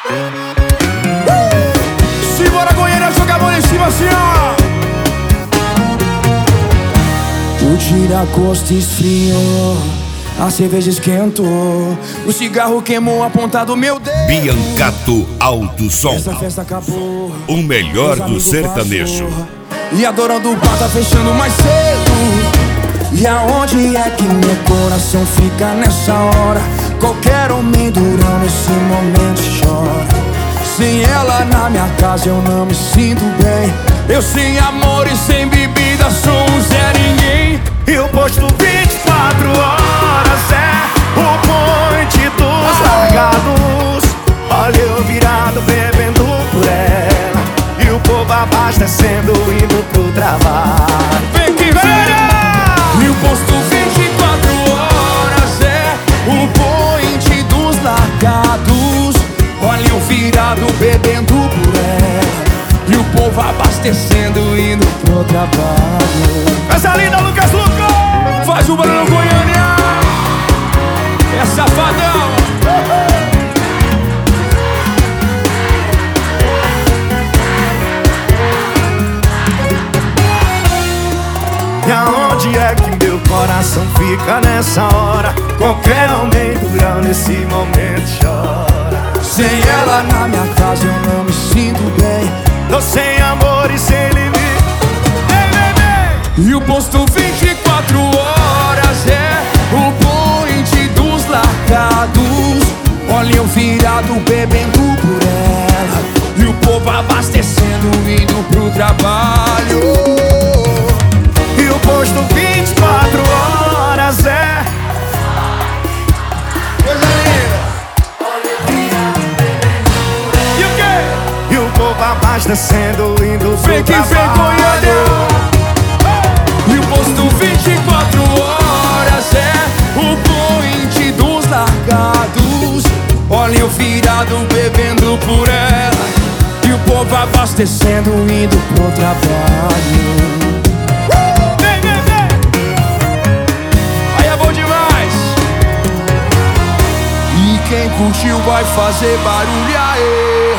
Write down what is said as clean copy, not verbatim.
Simbora, Goiânia, joga a mão em cima assim, ó. O tira-gosto esfriou, a cerveja esquentou, o cigarro queimou a ponta do meu dedo. Biancato Alto Som, essa festa acabou, o melhor do sertanejo. E a dona do bar tá fechando mais cedo. E aonde é que meu coração fica nessa hora? Qualquer homem durão nesse momento chora. Sem ela na minha casa eu não me sinto bem. Eu sem amor e sem bebida sou um Zé Ninguém. E o posto 24 horas é o point dos largados. Olha eu virado bebendo por ela, e o povo abastecendo indo pro trabalho. Vem que vem! E o posto 24 horas é o point dos largados. Olha eu virado bebendo por ela, e o povo abastecendo indo pro trabalho. Essa linda Lucas Luco! Faz o barulho, Goiânia! É safadão! E aonde é que meu coração fica nessa hora? Qualquer homem durão nesse momento chora. Sem ela na minha casa eu não me sinto bem. Tô sem amor e sem limite. E o posto 24 horas é o point dos largados. Olha eu virado bebendo por ela, e o povo abastecendo indo pro trabalho. E o posto 24 horas é coisa linda. E o quê? E o povo abastecendo indo pro Vem que vem, trabalho. Goiânia! E o posto 24 horas é o point dos largados. Olha eu virado bebendo por ela, e o povo abastecendo indo pro trabalho. Vem, vem, vem! Aí é bom demais. E quem curtiu vai fazer barulho aí.